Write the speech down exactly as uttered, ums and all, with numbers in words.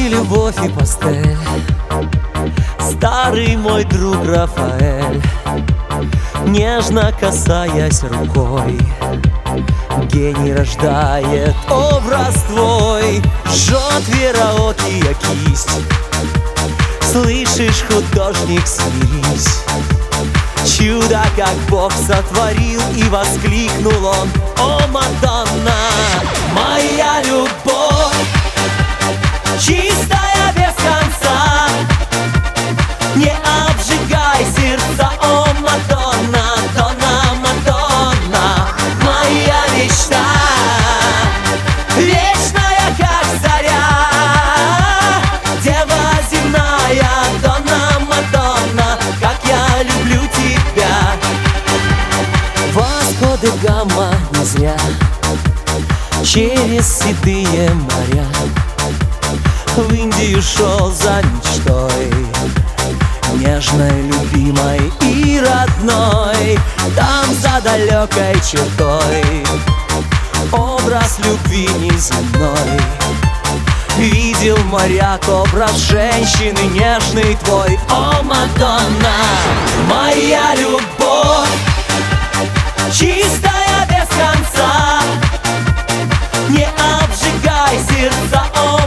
любовь и пастель, старый мой друг Рафаэль, нежно касаясь рукой, гений рождает образ твой. Жжет вероотия кисть, слышишь, художник, смирись. Чудо, как Бог сотворил, и воскликнул он: о, Мадонна! Моя любовь, чистая без конца, не обжигай сердца, о, Мадонна, Донна, Мадонна, моя мечта, вечная, как заря, дева земная, Донна, Мадонна, как я люблю тебя. Васко де Гама не зря через седые моря в Индию шел за мечтой, нежной, любимой и родной. Там за далекой чертой образ любви неземной видел моряк, образ женщины нежный твой. О, Мадонна, моя любовь, чистая без конца, не обжигай сердца, о,